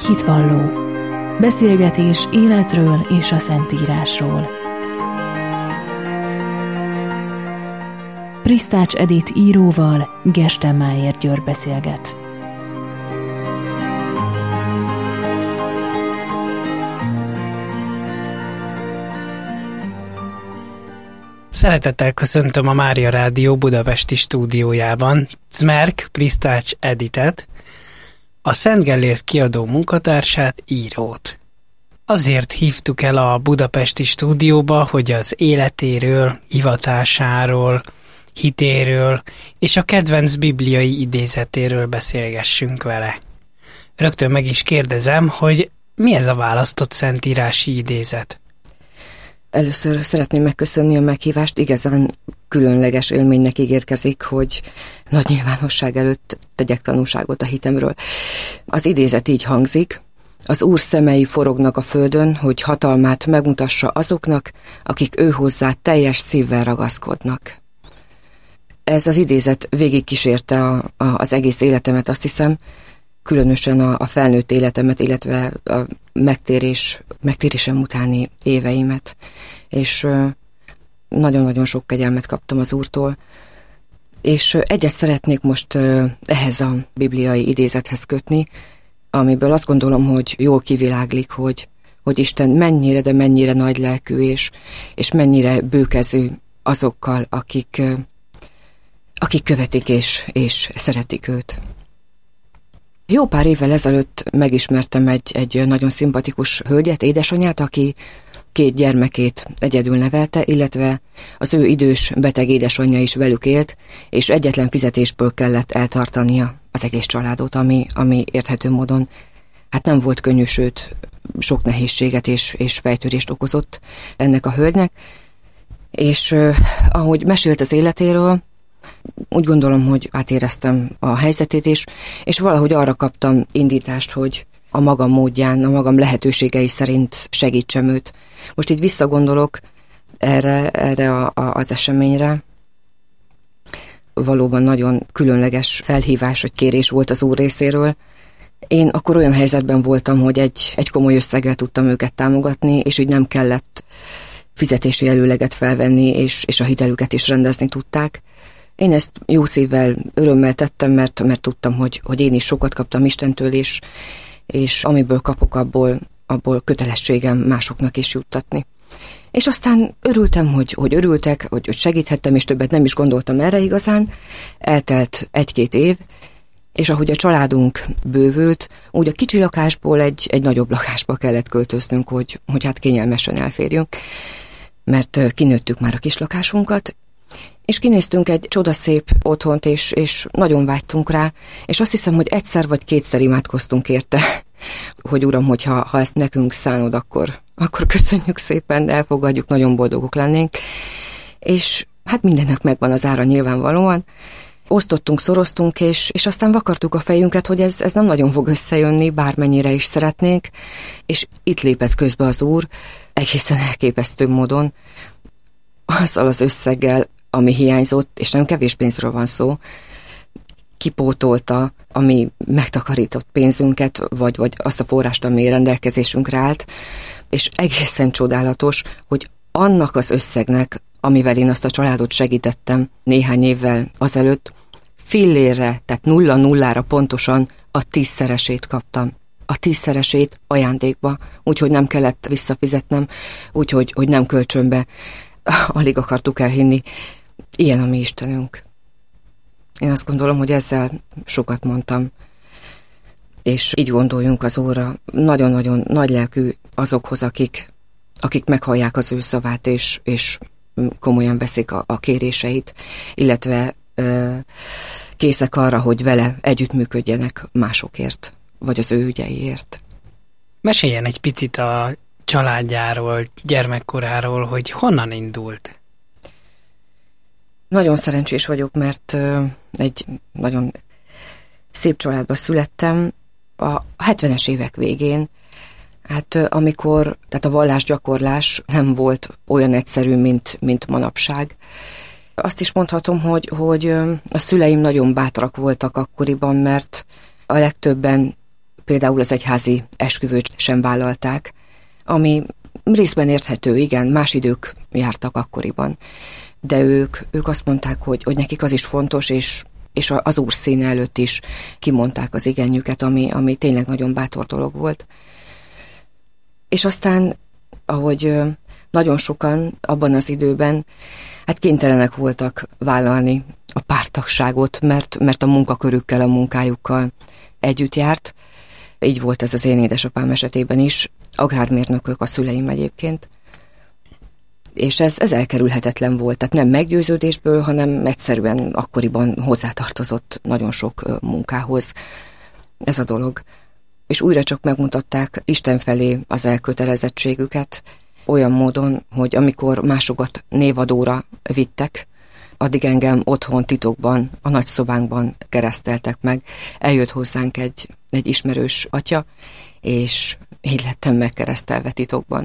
Hitvalló. Beszélgetés életről és a Szentírásról. Prisztács Edith íróval Gerstenmáyer György beszélget. Szeretettel köszöntöm a Mária Rádió budapesti stúdiójában Cmerk Prisztács Edithet, a Szent Gellért kiadó munkatársát, írót. Azért hívtuk el a budapesti stúdióba, hogy az életéről, hivatásáról, hitéről és a kedvenc bibliai idézetéről beszélgessünk vele. Rögtön meg is kérdezem, hogy mi ez a választott szentírási idézet? Először szeretném megköszönni a meghívást, igazán különleges élménynek ígérkezik, hogy nagy nyilvánosság előtt tegyek tanúságot a hitemről. Az idézet így hangzik: az Úr szemei forognak a földön, hogy hatalmát megmutassa azoknak, akik őhozzá teljes szívvel ragaszkodnak. Ez az idézet végigkísérte az egész életemet, azt hiszem, különösen a felnőtt életemet, illetve a megtérésem utáni éveimet. És nagyon-nagyon sok kegyelmet kaptam az Úrtól. És egyet szeretnék most ehhez a bibliai idézethez kötni, amiből azt gondolom, hogy jól kiviláglik, hogy Isten mennyire, de mennyire nagy lelkű, és mennyire bőkezű azokkal, akik követik és szeretik őt. Jó pár évvel ezelőtt megismertem egy nagyon szimpatikus hölgyet, édesanyját, aki 2 gyermekét egyedül nevelte, illetve az ő idős, beteg édesanyja is velük élt, és egyetlen fizetésből kellett eltartania az egész családot, ami érthető módon hát nem volt könnyű, sőt sok nehézséget és fejtörést okozott ennek a hölgynek. És ahogy mesélt az életéről, úgy gondolom, hogy átéreztem a helyzetét is, és valahogy arra kaptam indítást, hogy a magam módján, a magam lehetőségei szerint segítsem őt. Most így visszagondolok erre az eseményre. Valóban nagyon különleges felhívás vagy kérés volt az Úr részéről. Én akkor olyan helyzetben voltam, hogy egy komoly összeggel tudtam őket támogatni, és úgy nem kellett fizetési előleget felvenni, és a hitelüket is rendezni tudták. Én ezt jó szívvel, örömmel tettem, mert tudtam, hogy én is sokat kaptam Istentől, és amiből kapok, abból kötelességem másoknak is juttatni. És aztán örültem, hogy örültek, hogy segíthettem, és többet nem is gondoltam erre igazán. Eltelt 1-2 év, és ahogy a családunk bővült, úgy a kicsi lakásból egy nagyobb lakásba kellett költöznünk, hogy hát kényelmesen elférjünk, mert kinőttük már a kis lakásunkat, és kinéztünk egy csodaszép otthont, és nagyon vágytunk rá, és azt hiszem, hogy 1 vagy 2 imádkoztunk érte, hogy Uram, hogyha ezt nekünk szánod, akkor köszönjük szépen, elfogadjuk, nagyon boldogok lennénk. És hát mindennek megvan az ára nyilvánvalóan. Osztottunk, szoroztunk, és aztán vakartuk a fejünket, hogy ez nem nagyon fog összejönni, bármennyire is szeretnénk, és itt lépett közbe az Úr, egészen elképesztő módon, azzal az összeggel, ami hiányzott, és nem kevés pénzről van szó, kipótolta, ami megtakarított pénzünket, vagy azt a forrást, ami rendelkezésünkre állt, és egészen csodálatos, hogy annak az összegnek, amivel én azt a családot segítettem néhány évvel azelőtt, fillérre, tehát 0-0-ra pontosan a 10-szeresét kaptam. A 10-szeresét ajándékba, úgyhogy nem kellett visszafizetnem, úgyhogy nem kölcsönbe. Alig akartuk elhinni. Ilyen a mi Istenünk. Én azt gondolom, hogy ezzel sokat mondtam. És így gondoljunk az Úrra. Nagyon-nagyon nagy lelkű azokhoz, akik meghallják az ő szavát, és komolyan veszik a kéréseit, illetve készek arra, hogy vele együttműködjenek másokért, vagy az ő ügyeiért. Meséljen egy picit a családjáról, gyermekkoráról, hogy honnan indult? Nagyon szerencsés vagyok, mert egy nagyon szép családba születtem a 70-es évek végén. Hát amikor, tehát a vallásgyakorlás nem volt olyan egyszerű, mint manapság. Azt is mondhatom, hogy a szüleim nagyon bátrak voltak akkoriban, mert a legtöbben például az egyházi esküvőt sem vállalták, ami részben érthető, igen, más idők jártak akkoriban. De ők azt mondták, hogy nekik az is fontos, és az Úr színe előtt is kimondták az igenjüket, ami tényleg nagyon bátor dolog volt. És aztán, ahogy nagyon sokan abban az időben hát kénytelenek voltak vállalni a párttagságot, mert a munkakörükkel, a munkájukkal együtt járt. Így volt ez az én édesapám esetében is, agrármérnökök a szüleim egyébként. És ez elkerülhetetlen volt, tehát nem meggyőződésből, hanem egyszerűen akkoriban hozzátartozott nagyon sok munkához ez a dolog. És újra csak megmutatták Isten felé az elkötelezettségüket, olyan módon, hogy amikor másokat névadóra vittek, addig engem otthon titokban, a nagyszobánkban kereszteltek meg. Eljött hozzánk egy ismerős atya, és így lettem megkeresztelve titokban.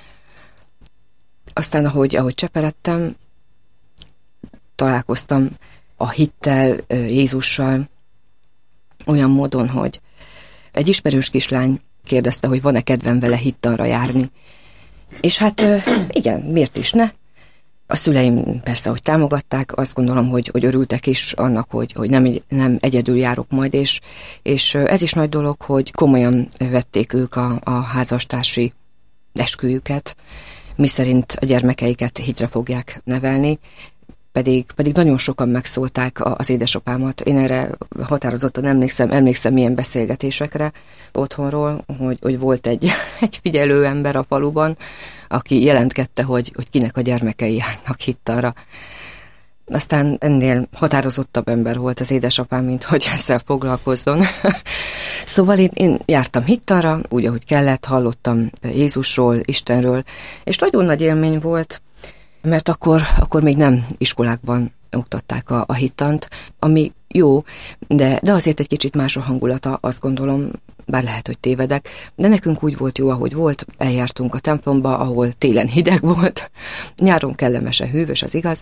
Aztán, ahogy cseperedtem, találkoztam a hittel, Jézussal olyan módon, hogy egy ismerős kislány kérdezte, hogy van-e kedvem vele hittanra járni. És hát igen, miért is ne? A szüleim persze, hogy támogatták, azt gondolom, hogy örültek is annak, hogy nem egyedül járok majd, és ez is nagy dolog, hogy komolyan vették ők a házastársi esküjüket, miszerint a gyermekeiket hitre fogják nevelni, pedig nagyon sokan megszólták az édesapámat. Én erre határozottan emlékszem milyen beszélgetésekre otthonról, hogy volt egy figyelő ember a faluban, aki jelentkedte, hogy kinek a gyermekei járnak hittanra. Aztán ennél határozottabb ember volt az édesapám, mint hogy ezzel foglalkozzon. Szóval én jártam hittanra, úgy, ahogy kellett, hallottam Jézusról, Istenről, és nagyon nagy élmény volt, mert akkor még nem iskolákban oktatták a hittant, ami jó, de azért egy kicsit más a hangulata, azt gondolom, bár lehet, hogy tévedek, de nekünk úgy volt jó, ahogy volt, eljártunk a templomba, ahol télen hideg volt, nyáron kellemesen hűvös, az igaz,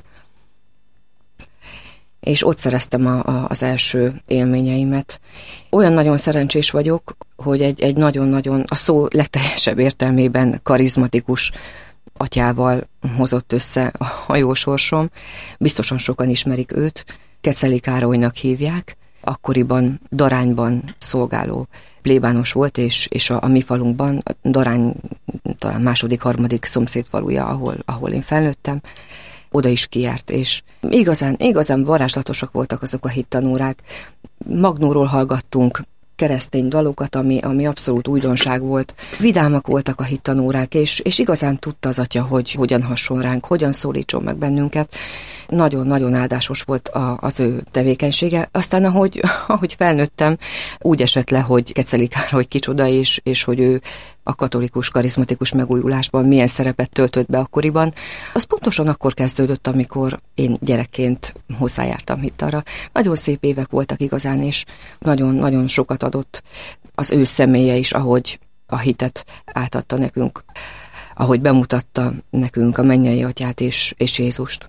és ott szereztem az első élményeimet. Olyan nagyon szerencsés vagyok, hogy egy nagyon-nagyon, a szó legteljesebb értelmében karizmatikus atyával hozott össze a jó sorsom. Biztosan sokan ismerik őt, Keceli Károlynak hívják. Akkoriban Darányban szolgáló plébános volt, és a mi falunkban, Darány talán második-harmadik szomszédfaluja, ahol én felnőttem, oda is kijárt, és igazán varázslatosak voltak azok a hittanórák. Magnóról hallgattunk keresztény dalokat, ami abszolút újdonság volt. Vidámak voltak a hittanórák, és igazán tudta az atya, hogy hogyan hasson ránk, hogyan szólítson meg bennünket. Nagyon-nagyon áldásos volt az ő tevékenysége. Aztán, ahogy felnőttem, úgy esett le, hogy Keceli Károly kicsoda, és hogy ő a katolikus, karizmatikus megújulásban milyen szerepet töltött be akkoriban. Az pontosan akkor kezdődött, amikor én gyerekként hozzájártam hittanra. Nagyon szép évek voltak igazán, és nagyon-nagyon sokat adott az ő személye is, ahogy a hitet átadta nekünk, ahogy bemutatta nekünk a mennyei atyát és Jézust.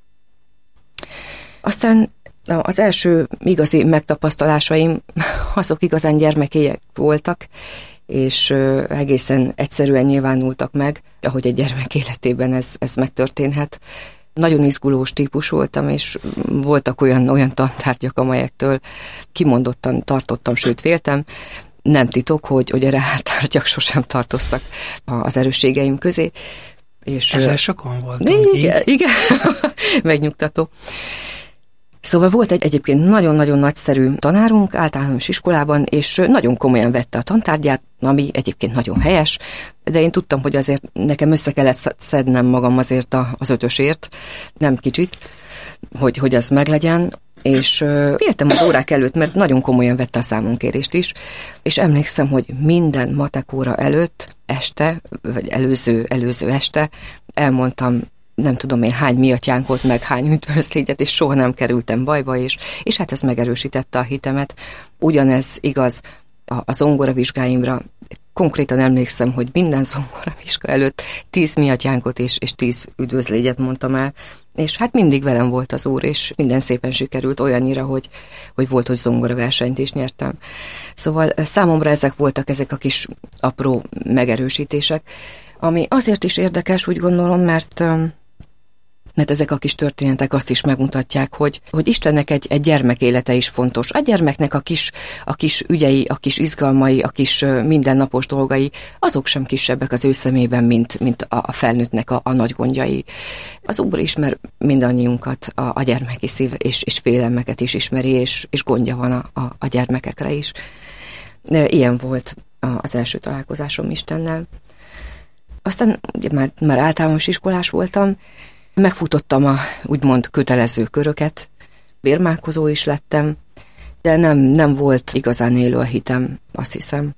Aztán az első igazi megtapasztalásaim, azok igazán gyermekélyek voltak, és egészen egyszerűen nyilvánultak meg, ahogy egy gyermek életében ez megtörténhet. Nagyon izgulós típus voltam, és voltak olyan tantárgyak, amelyektől kimondottan tartottam, sőt féltem. Nem titok, hogy a reáltárgyak sosem tartoztak az erősségeim közé. És ezzel sokan voltunk. Igen. Megnyugtató. Szóval volt egyébként nagyon-nagyon nagyszerű tanárunk általános iskolában, és nagyon komolyan vette a tantárgyát, ami egyébként nagyon helyes, de én tudtam, hogy azért nekem össze kellett szednem magam azért az ötösért, nem kicsit, hogy az meglegyen, és féltem az órák előtt, mert nagyon komolyan vette a számonkérést is, és emlékszem, hogy minden matek óra előtt, este, vagy előző este elmondtam, nem tudom én hány mi atyánkot, meg hány üdvözlégyet, és soha nem kerültem bajba, és hát ez megerősítette a hitemet. Ugyanez igaz a zongoravizsgáimra. Konkrétan emlékszem, hogy minden zongoravizsga előtt 10 mi atyánkot és 10 üdvözlégyet mondtam el, És hát mindig velem volt az Úr, és minden szépen sikerült olyannyira, hogy volt, hogy zongoraversenyt is nyertem. Szóval számomra ezek a kis apró megerősítések, ami azért is érdekes, úgy gondolom, mert ezek a kis történetek azt is megmutatják, hogy Istennek egy gyermek élete is fontos. A gyermeknek a kis ügyei, a kis izgalmai, a kis mindennapos dolgai, azok sem kisebbek az ő szemében, mint a felnőttnek a nagy gondjai. Az Úr ismer mindannyiunkat, a gyermeki szív és félelmeket is ismeri, és gondja van a gyermekekre is. Ilyen volt az első találkozásom Istennel. Aztán ugye már általános iskolás voltam, megfutottam a úgymond kötelező köröket, bérmálkozó is lettem, de nem volt igazán élő a hitem, azt hiszem.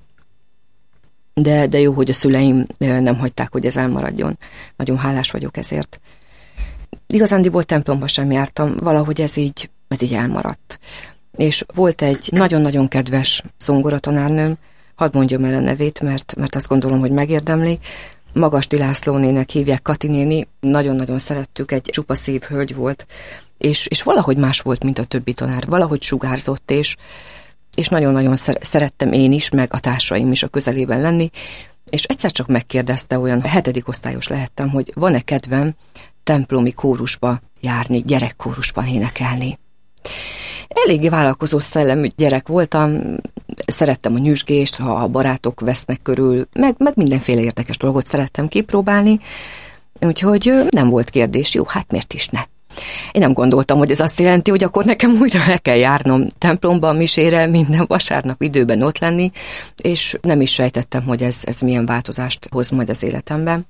De jó, hogy a szüleim nem hagyták, hogy ez elmaradjon. Nagyon hálás vagyok ezért. Igazándiból templomba sem jártam, valahogy ez így elmaradt. És volt egy nagyon-nagyon kedves zongoratanárnőm, hadd mondjam el a nevét, mert azt gondolom, hogy megérdemli. Magasti László nének hívják, Kati néni, nagyon-nagyon szerettük, egy csupa szív hölgy volt, és valahogy más volt, mint a többi tanár, valahogy sugárzott, és nagyon-nagyon szerettem én is, meg a társaim is a közelében lenni, és egyszer csak megkérdezte, olyan 7. osztályos lehettem, hogy van-e kedvem templomi kórusba járni, gyerekkórusban énekelni. Eléggé vállalkozó szellemű gyerek voltam, szerettem a nyüzsgést, ha a barátok vesznek körül, meg mindenféle érdekes dolgot szerettem kipróbálni, úgyhogy nem volt kérdés, jó, hát miért is ne. Én nem gondoltam, hogy ez azt jelenti, hogy akkor nekem újra le kell járnom templomba, a misére, minden vasárnap időben ott lenni, és nem is sejtettem, hogy ez milyen változást hoz majd az életemben.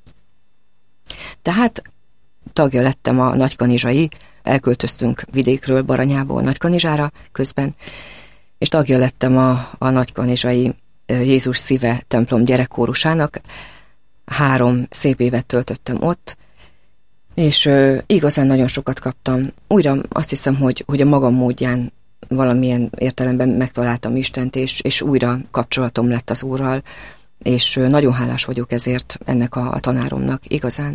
Tehát tagja lettem a nagykanizsai, elköltöztünk vidékről, Baranyából Nagykanizsára közben, és tagja lettem a nagykanizsai Jézus szíve templom gyerekkórusának. 3 szép évet töltöttem ott, és igazán nagyon sokat kaptam. Újra azt hiszem, hogy a magam módján valamilyen értelemben megtaláltam Istent, és újra kapcsolatom lett az Úrral, és nagyon hálás vagyok ezért ennek a tanáromnak, igazán.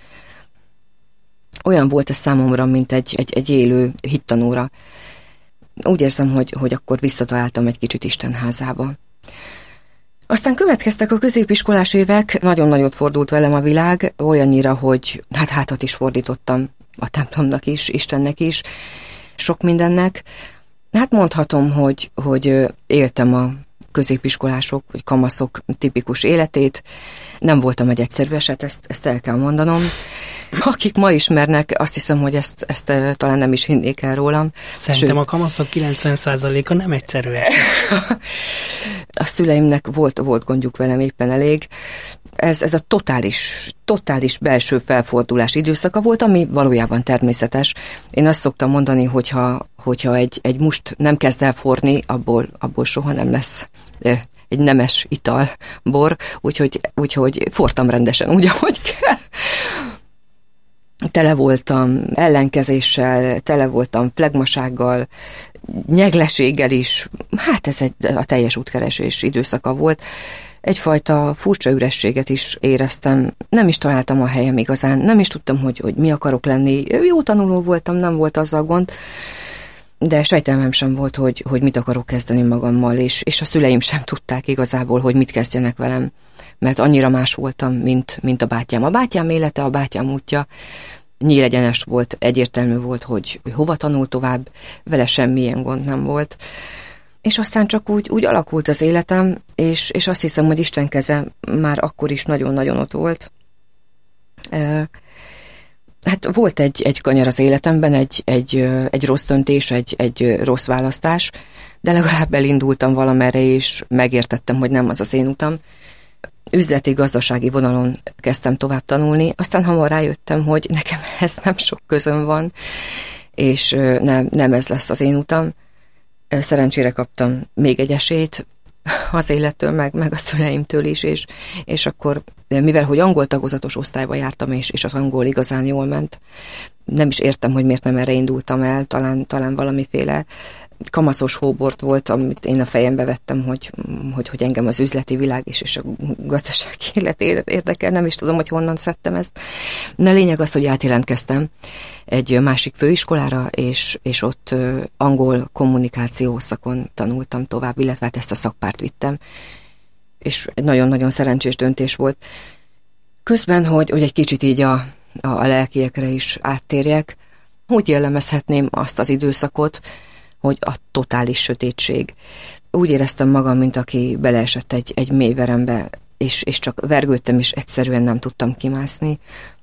Olyan volt ez számomra, mint egy élő hittanóra. Úgy érzem, hogy akkor visszataláltam egy kicsit Isten házába. Aztán következtek a középiskolás évek, nagyon nagyot fordult velem a világ, olyannyira, hogy hátat is fordítottam a templomnak is, Istennek is, sok mindennek. Hát mondhatom, hogy éltem a középiskolások vagy kamaszok tipikus életét. Nem voltam egy egyszerű eset, ezt el kell mondanom. Akik ma ismernek, azt hiszem, hogy ezt talán nem is hinnék el rólam. Szerintem a kamaszok 90%-a nem egyszerű eset. A szüleimnek volt gondjuk velem éppen elég. Ez a totális belső felfordulás időszaka volt, ami valójában természetes. Én azt szoktam mondani, hogyha egy must nem kezd el forni, abból soha nem lesz egy nemes ital, bor, úgyhogy fortam rendesen úgy, ahogy kell. Tele voltam ellenkezéssel, tele voltam flegmasággal, nyegleséggel is. Hát ez a teljes útkeresés időszaka volt. Egyfajta furcsa ürességet is éreztem, nem is találtam a helyem igazán, nem is tudtam, hogy mi akarok lenni. Jó tanuló voltam, nem volt azzal gond, de sejtelmem sem volt, hogy mit akarok kezdeni magammal, és a szüleim sem tudták igazából, hogy mit kezdjenek velem, mert annyira más voltam, mint a bátyám. A bátyám élete, a bátyám útja nyílegyenes volt, egyértelmű volt, hogy hova tanul tovább, vele semmilyen gond nem volt. És aztán csak úgy alakult az életem, és azt hiszem, hogy Isten keze már akkor is nagyon-nagyon ott volt. Hát volt egy kanyar az életemben, egy rossz döntés, egy rossz választás, de legalább elindultam valamerre, és megértettem, hogy nem az én utam. Üzleti, gazdasági vonalon kezdtem tovább tanulni, aztán hamar rájöttem, hogy nekem ez nem sok közöm van, és nem ez lesz az én utam. Szerencsére kaptam még egy esélyt az élettől, meg a szüleimtől is, és akkor, mivel hogy angol tagozatos osztályba jártam, és az angol igazán jól ment, nem is értem, hogy miért nem erre indultam el, talán valamiféle kamaszos hóbort volt, amit én a fejembe vettem, hogy engem az üzleti világ és a gazdasági élet érdekel, nem is tudom, hogy honnan szedtem ezt. De lényeg az, hogy átjelentkeztem egy másik főiskolára, és ott angol kommunikáció szakon tanultam tovább, illetve hát ezt a szakpárt vittem. És egy nagyon-nagyon szerencsés döntés volt. Közben, hogy egy kicsit így a lelkiekre is áttérjek, úgy jellemezhetném azt az időszakot, hogy a totális sötétség. Úgy éreztem magam, mint aki beleesett egy mély verembe, és csak vergődtem, és egyszerűen nem tudtam kimászni.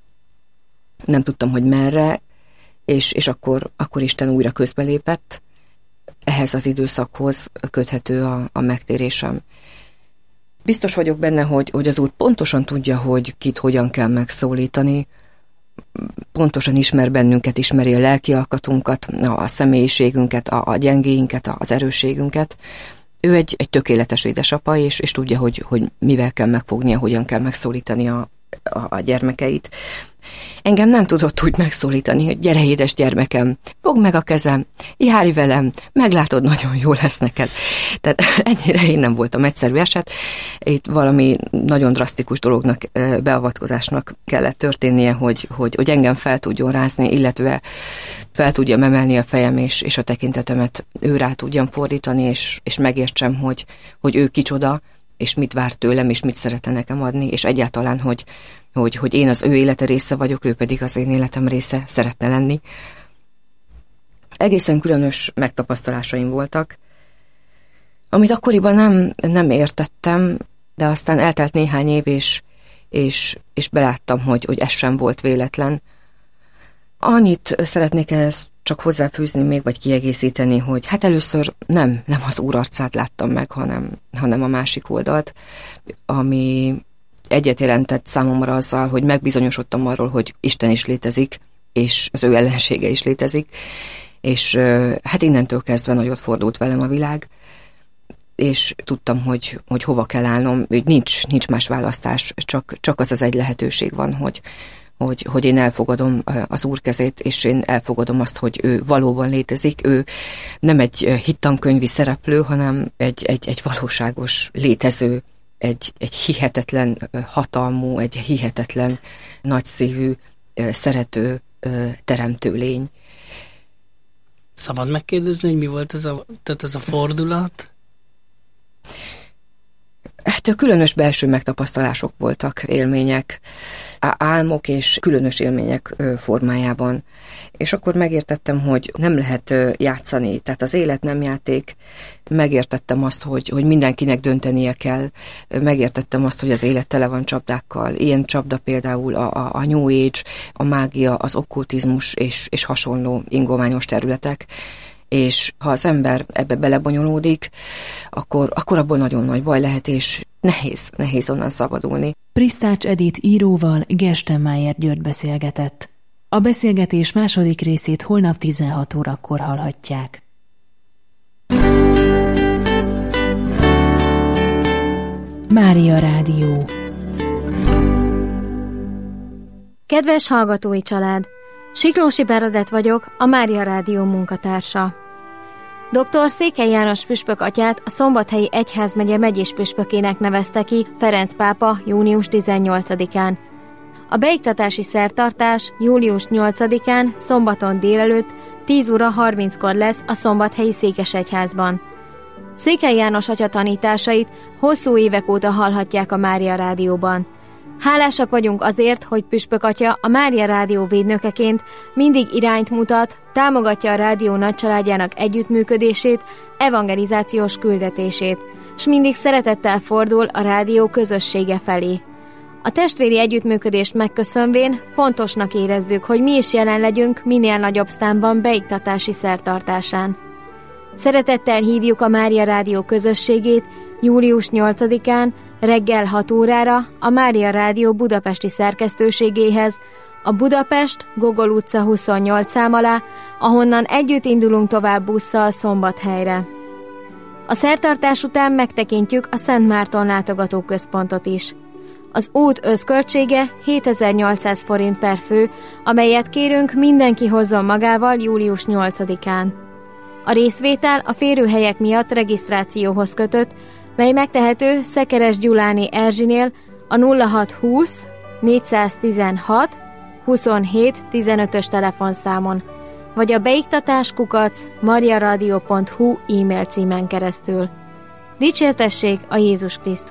Nem tudtam, hogy merre, és akkor Isten újra közbelépett. Ehhez az időszakhoz köthető a megtérésem. Biztos vagyok benne, hogy az Úr pontosan tudja, hogy kit hogyan kell megszólítani, pontosan ismer bennünket, ismeri a lelki alkatunkat, a személyiségünket, a gyengéinket, az erősségünket. Ő egy tökéletes édesapa, és tudja, hogy mivel kell megfognia, hogyan kell megszólítani a gyermekeit. Engem nem tudott úgy megszólítani, hogy gyere, édes gyermekem, fogd meg a kezem, járj velem, meglátod, nagyon jó lesz neked. Tehát ennyire én nem voltam egyszerű eset. Itt valami nagyon drasztikus dolognak, beavatkozásnak kellett történnie, hogy engem fel tudjon rázni, illetve fel tudjam emelni a fejem, és a tekintetemet ő rá tudjam fordítani, és megértsem, hogy ő kicsoda, és mit vár tőlem, és mit szeretne nekem adni, és egyáltalán, hogy én az ő élete része vagyok, ő pedig az én életem része szeretne lenni. Egészen különös megtapasztalásaim voltak, amit akkoriban nem értettem, de aztán eltelt néhány év, és beláttam, hogy ez sem volt véletlen. Annyit szeretnék ehhez csak hozzáfűzni még, vagy kiegészíteni, hogy hát először nem az Úr arcát láttam meg, hanem a másik oldalt, ami egyet jelentett számomra azzal, hogy megbizonyosodtam arról, hogy Isten is létezik, és az ő ellensége is létezik, és hát innentől kezdve nagyot fordult velem a világ, és tudtam, hogy hova kell állnom, hogy nincs más választás, csak az egy lehetőség van, hogy én elfogadom az Úr kezét, és én elfogadom azt, hogy ő valóban létezik. Ő nem egy hittankönyvi szereplő, hanem egy valóságos létező, egy hihetetlen hatalmú, egy hihetetlen nagyszívű, szerető, teremtő lény. Szabad megkérdezni, hogy mi volt ez a fordulat? Hát különös belső megtapasztalások voltak, élmények, álmok és különös élmények formájában. És akkor megértettem, hogy nem lehet játszani, tehát az élet nem játék. Megértettem azt, hogy mindenkinek döntenie kell. Megértettem azt, hogy az élet tele van csapdákkal. Ilyen csapda például a New Age, a mágia, az okkultizmus és hasonló ingoványos területek. És ha az ember ebbe belebonyolódik, akkor abból nagyon nagy baj lehet, és nehéz onnan szabadulni. Prisztács Edit íróval Gerstenmaier György beszélgetett. A beszélgetés második részét holnap 16 órakor hallhatják. Mária Rádió. Kedves hallgatói család! Siklósi Bernadett vagyok, a Mária Rádió munkatársa. Dr. Székely János püspök atyát a Szombathelyi Egyházmegye megyéspüspökének nevezte ki Ferenc pápa június 18-án. A beiktatási szertartás július 8-án szombaton délelőtt 10 óra 30-kor lesz a Szombathelyi Székesegyházban. Székely János atya tanításait hosszú évek óta hallhatják a Mária Rádióban. Hálásak vagyunk azért, hogy püspök atya a Mária Rádió védnökeként mindig irányt mutat, támogatja a rádió nagycsaládjának együttműködését, evangelizációs küldetését, s mindig szeretettel fordul a rádió közössége felé. A testvéri együttműködést megköszönvén fontosnak érezzük, hogy mi is jelen legyünk minél nagyobb számban beiktatási szertartásán. Szeretettel hívjuk a Mária Rádió közösségét július 8-án reggel 6 órára a Mária Rádió budapesti szerkesztőségéhez, a Budapest Gogol utca 28 szám alá, ahonnan együtt indulunk tovább busszal Szombathelyre. A szertartás után megtekintjük a Szent Márton látogatóközpontot is. Az út összköltsége 7800 forint per fő, amelyet kérünk mindenki hozzon magával július 8-án. A részvétel a férőhelyek miatt regisztrációhoz kötött, mely megtehető Szekeres Gyuláné Erzsinél a 0620 416 27 15-ös telefonszámon, vagy a beiktatás@mariaradio.hu e-mail címen keresztül. Dicsértessék a Jézus Krisztus!